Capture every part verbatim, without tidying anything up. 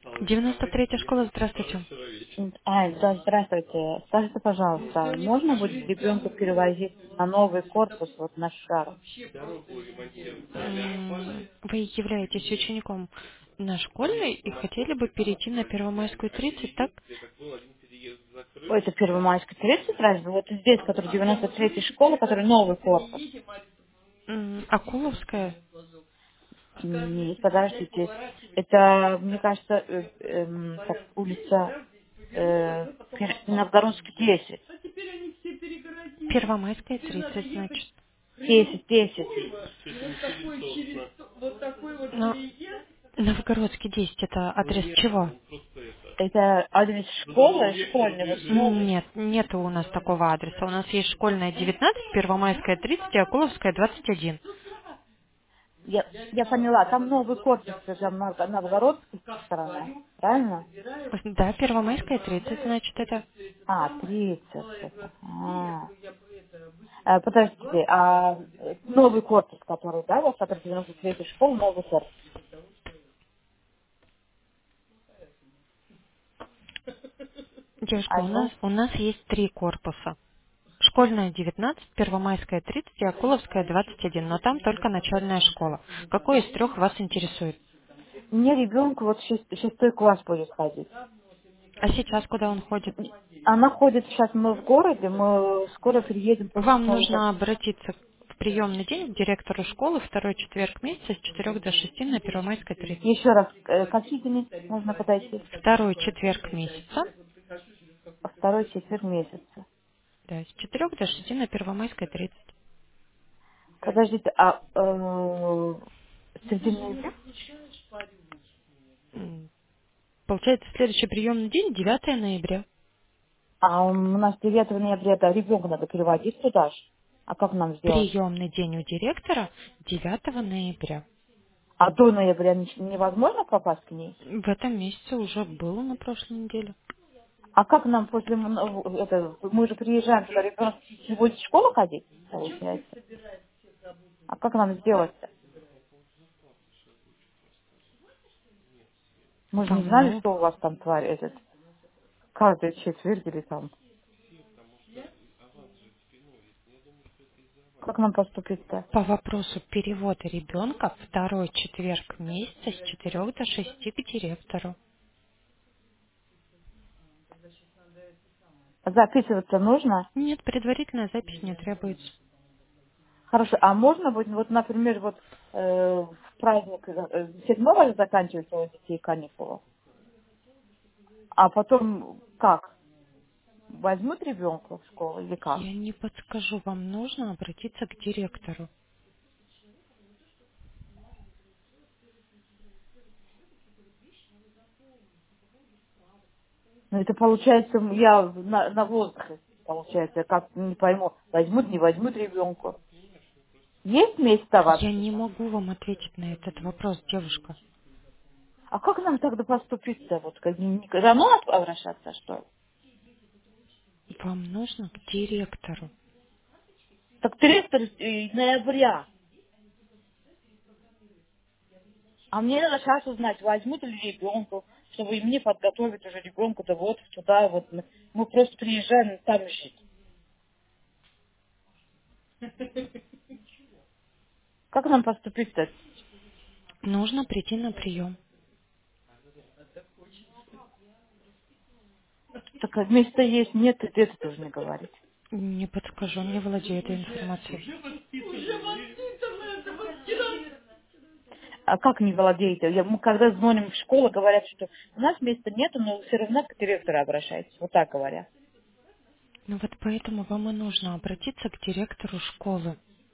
девяносто третья школа, здравствуйте. А, да, здравствуйте. Скажите, пожалуйста, можно будет ребенка перевозить на новый корпус, вот на шар? М, Вы являетесь учеником на школьной и хотели бы перейти на Первомайскую тридцать, так? Ой, это Первомайская тридцать разве? Вот здесь, который девяносто третья школа, который новый корпус. М, Акуловская? Нет, подождите. Это, мне кажется, э, эм, так, улица э, Пер- Новгородский десять. Первомайская тридцать, значит. десять, десять. Но Новгородский десять это адрес чего? Это адрес школы, школьный, вот М, новый. Нет, нету у нас такого адреса. У нас есть школьная девятнадцать, Первомайская тридцать и Акуловская двадцать один. Я, я поняла, там новый корпус, это Новго- Новгородская сторона, правильно? Да, Первомайская тридцать, значит, это. А, тридцать это. А. А, подождите, а э, новый корпус, который, да, вот который девяносто третья школа, новый корпус. Девушка, А у нас, его у нас есть три корпуса. Школьная девятнадцать, Первомайская тридцать и Акуловская двадцать один, но там только начальная школа. Какой из трех вас интересует? мне ребенку вот шест- шестой класс будет ходить. А сейчас куда он ходит? Она ходит сейчас, мы в городе, мы скоро приедем после Вам Нового. нужно обратиться в приемный день к директору школы второй четверг месяца с четырёх до шести на Первомайской тридцать. Еще раз, э, какие дни можно подойти? Второй четверг месяца, Во второй четверг месяца. да, с четырёх до шести на Первомайской тридцать. Подождите, а э, среди ноября? М, Получается, следующий приемный день девятое ноября. А у нас девятого ноября, да, ребенка надо переводить туда же. А как нам сделать? Приемный день у директора девятого ноября. А до ноября не- невозможно попасть к ней? В этом месяце уже было на прошлой неделе. А как нам после м- ну, это, мы же приезжаем туда, ребенок не будет в школу ходить, получается. А как нам сделать-то? Мы же не Вам, знали, ну, что у вас там творит этот каждый четверг или там. Как нам поступить-то? по вопросу перевода ребенка второй четверг месяца с четырёх до шести к директору. Записываться нужно? Нет, предварительная запись не требуется. Хорошо. А можно будет, вот, например, вот э, в праздник э, седьмого заканчивается у детей каникулы, а потом как? Возьмут ребенка в школу или как? Я не подскажу, вам нужно обратиться к директору. Ну, это получается, я на, на воздухе, получается, я как не пойму, возьмут, не возьмут ребенку. Есть место Я вообще не там? могу вам ответить на этот вопрос, девушка. А как нам тогда поступить-то? Вот, как, не- не- рано от- обращаться, что ли? Вам нужно к директору. Так тридцатого ноября. А мне надо сейчас узнать, возьмут ли ребенку, чтобы и мне подготовить уже ребенка-то вот туда, вот мы, мы просто приезжаем там жить. Как нам поступить-то? Нужно прийти на прием. Так как место есть, нет, и это тоже не говорить. Не подскажу, не владею этой информацией. А как не владеете? Я- Мы когда звоним в школу, говорят, что у нас места нету, но все равно к директору обращайтесь. Вот так говорят. Ну вот поэтому вам и нужно обратиться к директору школы.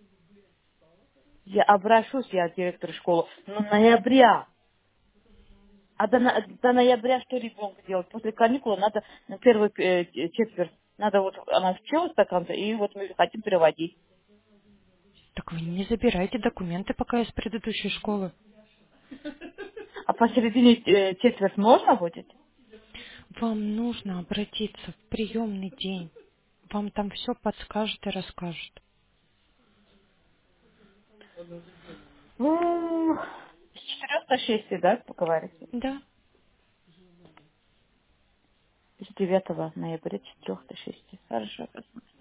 Я обращусь я к директору школы. Но ноября. А до, на- до ноября что ребенку делать? После каникул надо на первый э, четверть. Надо вот, она училась до конца, и вот мы хотим переводить. Так вы не забирайте документы пока из предыдущей школы. А посередине э, четверть можно будет? Вам нужно обратиться в приемный день. Вам там все подскажут и расскажут. Ну, с четырех до шести, да, поговорите? Да. с девятого ноября, с трёх до шести. Хорошо, посмотрим.